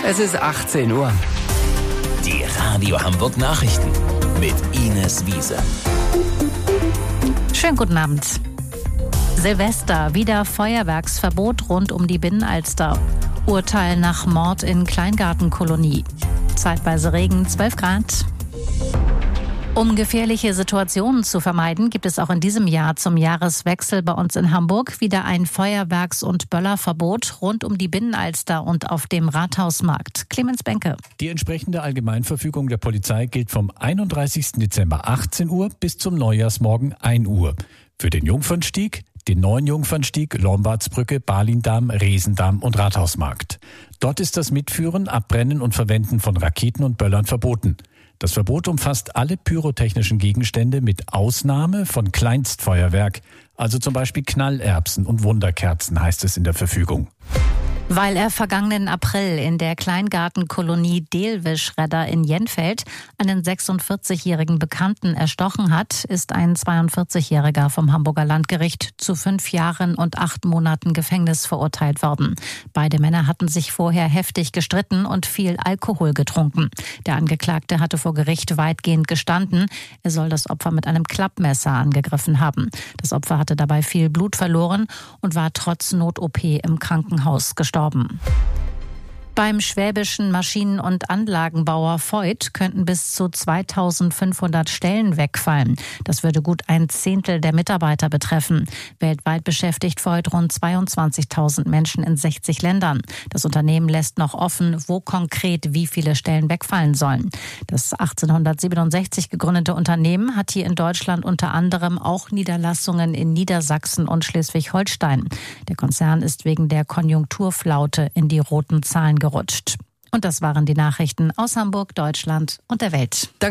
Es ist 18 Uhr. Die Radio Hamburg Nachrichten mit Ines Wiese. Schönen guten Abend. Silvester, wieder Feuerwerksverbot rund um die Binnenalster. Urteil nach Mord in Kleingartenkolonie. Zeitweise Regen, 12 Grad. Um gefährliche Situationen zu vermeiden, gibt es auch in diesem Jahr zum Jahreswechsel bei uns in Hamburg wieder ein Feuerwerks- und Böllerverbot rund um die Binnenalster und auf dem Rathausmarkt. Clemens Benke. Die entsprechende Allgemeinverfügung der Polizei gilt vom 31. Dezember 18 Uhr bis zum Neujahrsmorgen 1 Uhr. Für den Jungfernstieg, den neuen Jungfernstieg, Lombardsbrücke, Balindamm, Resendamm und Rathausmarkt. Dort ist das Mitführen, Abbrennen und Verwenden von Raketen und Böllern verboten. Das Verbot umfasst alle pyrotechnischen Gegenstände mit Ausnahme von Kleinstfeuerwerk, also zum Beispiel Knallerbsen und Wunderkerzen, heißt es in der Verfügung. Weil er vergangenen April in der Kleingartenkolonie Delwischredder in Jenfeld einen 46-jährigen Bekannten erstochen hat, ist ein 42-Jähriger vom Hamburger Landgericht zu 5 Jahren und 8 Monaten Gefängnis verurteilt worden. Beide Männer hatten sich vorher heftig gestritten und viel Alkohol getrunken. Der Angeklagte hatte vor Gericht weitgehend gestanden. Er soll das Opfer mit einem Klappmesser angegriffen haben. Das Opfer hatte dabei viel Blut verloren und war trotz Not-OP im Krankenhaus gestorben. Beim schwäbischen Maschinen- und Anlagenbauer Voith könnten bis zu 2500 Stellen wegfallen. Das würde gut 1/10 der Mitarbeiter betreffen. Weltweit beschäftigt Voith rund 22.000 Menschen in 60 Ländern. Das Unternehmen lässt noch offen, wo konkret wie viele Stellen wegfallen sollen. Das 1867 gegründete Unternehmen hat hier in Deutschland unter anderem auch Niederlassungen in Niedersachsen und Schleswig-Holstein. Der Konzern ist wegen der Konjunkturflaute in die roten Zahlen gerutscht. Und das waren die Nachrichten aus Hamburg, Deutschland und der Welt.